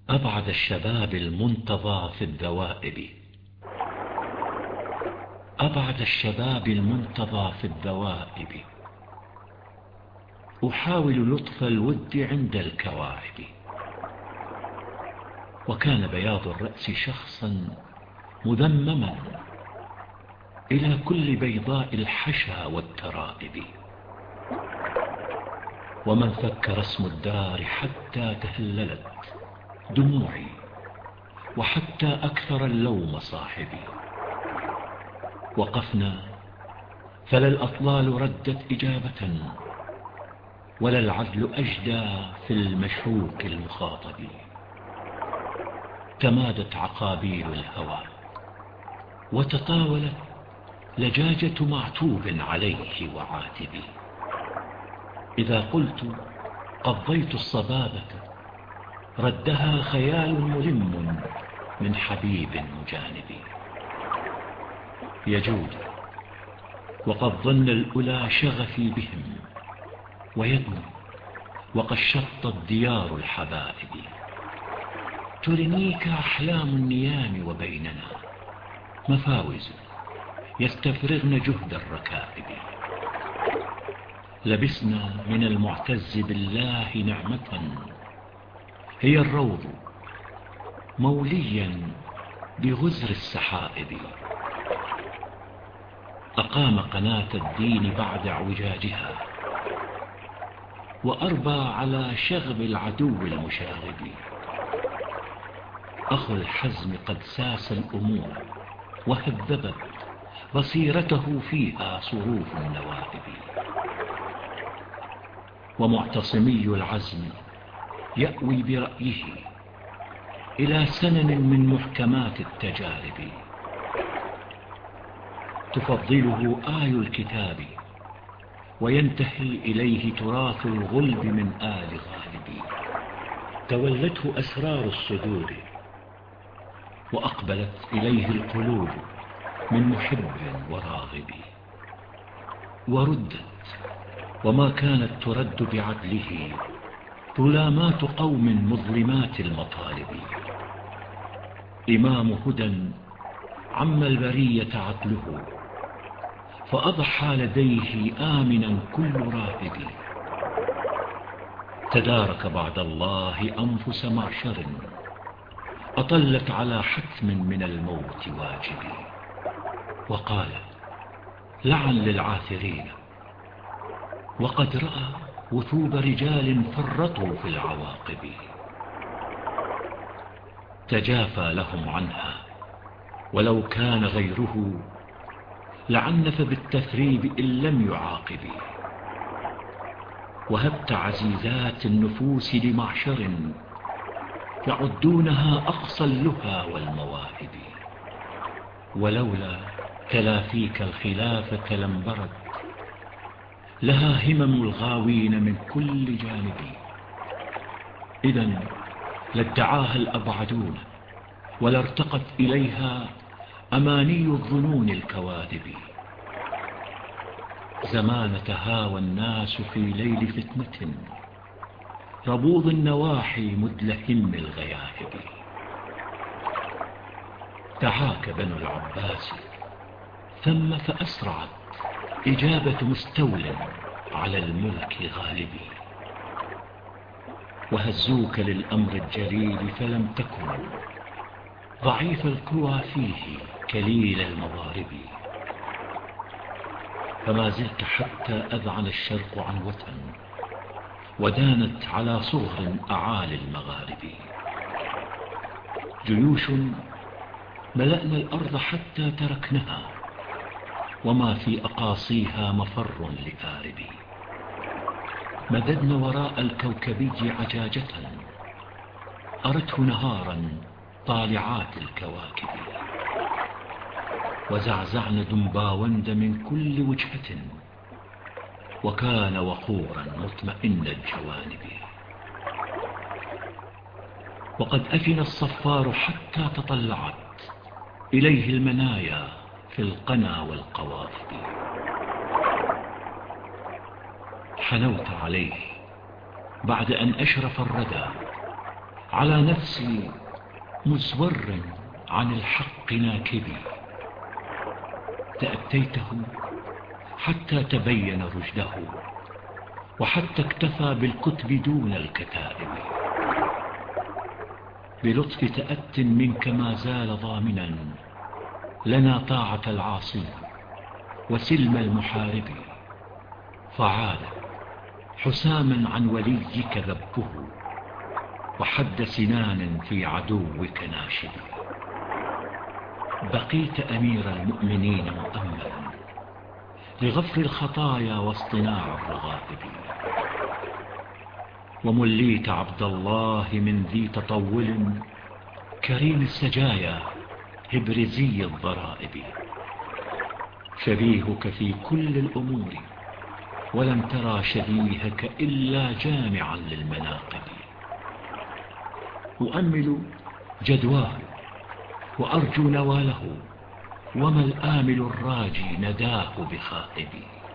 أبعد الشباب المنتظى في الذوائب. أبعد الشباب المنتظى في الذوائب، أحاول لطف الود عند الكواعب. وكان بياض الرأس شخصا مذمما إلى كل بيضاء الحشا والترائب. ومن فكر اسم الدار حتى تهللت دموعي، وحتى أكثر اللوم صاحبي. وقفنا فلا الأطلال ردت إجابة، ولا العدل أجدى في المشوك المخاطب. تمادت عقابيل الهوى، وتطاولت لجاجة معتوب عليه وعاتب. إذا قلت قضيت الصبابة، ردها خيال ملم من حبيب مجانب. يجود وقد ظن الأولى شغفي بهم، ويدنو وقد شطت ديار الحبائب. ترنيك أحلام النيام وبيننا مفاوز يستفرغن جهد الركائب. لبسنا من المعتز بالله نعمة، هي الروض موليا بغزر السحائب. أقام قناة الدين بعد اعوجاجها، وأربى على شغب العدو المشاغب. أخو الحزم قد ساس الأمور، وهذبت بصيرته فيها صروف النوائب. ومعتصمي العزم يأوي برأيه إلى سنن من محكمات التجارب. تفضله آي الكتاب، وينتهي إليه تراث الغلب من آل غالب. تولته أسرار الصدور، وأقبلت إليه القلوب من محب وراغب. وردت وما كانت ترد بعدله ظلامات قوم مظلمات المطالب. إمام هدى عم البرية عدله، فأضحى لديه آمنا كل راهب. تدارك بعد الله أنفس معشر، أطلت على حتم من الموت واجب. وقال لعن للعاثرين، وقد رأى وثوب رجال فرطوا في العواقب. تجافى لهم عنها، ولو كان غيره لعنف بالتثريب إن لم يعاقب. وهبت عزيزات النفوس لمعشر، يعدونها أقصى اللهى والمواهب. ولولا تلافيك الخلافة لانبرت لها همم الغاوين من كل جانب. إذن لادعاها الأبعدون، ولارتقت إليها أماني الظنون الكواذب. زمان تهاوى الناس في ليل فتنة، ربوض النواحي مدلهم الغياهب. دعاك بنو العباس ثم فأسرعت إجابة مستول على الملك غالب. وهزوك للأمر الجليل فلم تكن ضعيف القوى فيه كليل المضارب. فما زلت حتى أذعن الشرق عنوة، ودانت على صغر أعالي المغارب. جيوش ملأنا الأرض حتى تركنها، وما في أقاصيها مفر لآرب. مددنا وراء الكوكبي عجاجة، أرته نهارا طالعات الكواكب. وزعزعن دنباوند من كل وجهة، وكان وقورا مطمئن الجوانب. وقد أفن الصفار حتى تطلعت إليه المنايا في القنا والقوافب. حنوت عليه بعد أن أشرف الردى، على نفسي مسور عن الحق ناكبي، تأتيته حتى تبين رشده، وحتى اكتفى بالكتب دون الكتائب. بلطف تأت منك ما زال ضامنا لنا طاعة العاصي وسلم المحارب، فعاد حساما عن وليك ذبه، وحد سنان في عدوك ناشب. بقيت أمير المؤمنين مؤملا لغفر الخطايا واصطناع الرغائب، ومليت عبد الله من ذي تطول كريم السجايا هبرزي الضرائب. شبيهك في كل الأمور ولم ترى شبيهك إلا جامعا للمناقب. أؤمل جدواه وأرجو نواله، وما الآمل الراجي نداه بخائب.